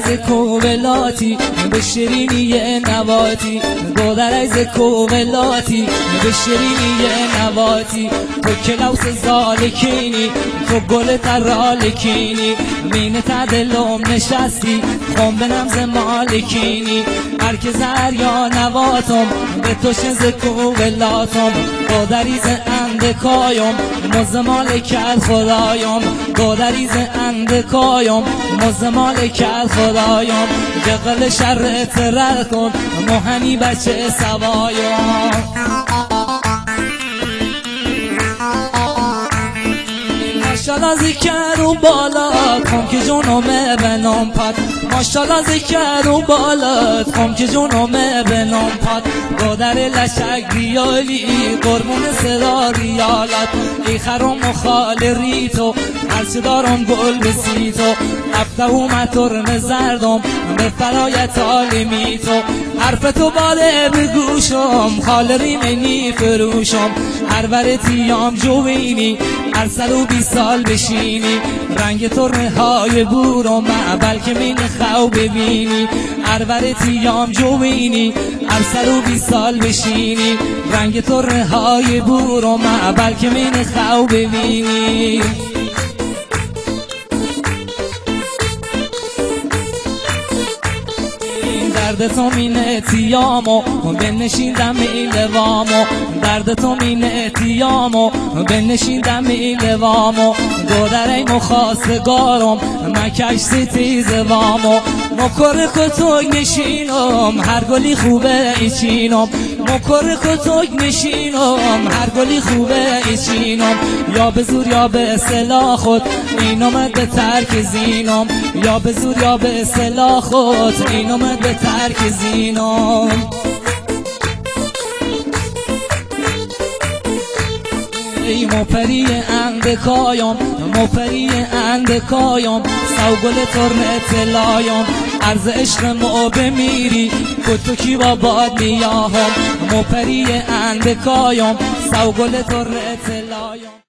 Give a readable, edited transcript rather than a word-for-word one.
از کوولاتی به شیرینی نواتی گودر از کوولاتی به شیرینی نواتی تو کلاوس زالکینی تو گل ترالکینی مین تدلم نشستی خون به نمز مالکینی هرک زریا نواتم به تو شز کوولاتم گودریز اندکایم مز مالکت خدایم گودریز اندکایم مز مالکت خدایم جقل شرت رد کن مهنی بچه سوایم ماشالله ذکر و بالات خم که جونمه به نام پد ماشالله ذکر و بالات خم که جونمه به نام پد گودر لشک ریالی قربون صدا ریالات ای خرم و خال ریتو هرچه دارم گل بسیتو هفته اومترم زردم به فرایت عالمی تو حرف تو باله بگوشم خال ریمنی فروشم هر ورتیام جوینی هر 120 سال بشینی رنگ ترمه های بورم بلکه من خو ببینی هر ورتیام جوینی هر 120 سال بشینی رنگ ترمه های بورم بلکه من خو ببینی درد تو مینه تیامو بنشیندم ایلوامو درد تو مینه تیامو بنشیندم ایلوامو گودر ای مخواستگارم مکش ستیزوامو مکر کتوگ نشینم هر گلی خوبه ایچینم مکر کتوگ نشینم هر گلی خوبه ایچینم یا به زور یا به اصطلاح خود این اومد به ترک زینم یا به زور یا به اصطلاح خود این اومد به ترک زینم ای مپری اندکایم مپری اندکایم سو گل ترم اطلایم عرض عشق ما بمیری کتو کی با باد میاهم مپری اندکایم سو گل ترم اطلایم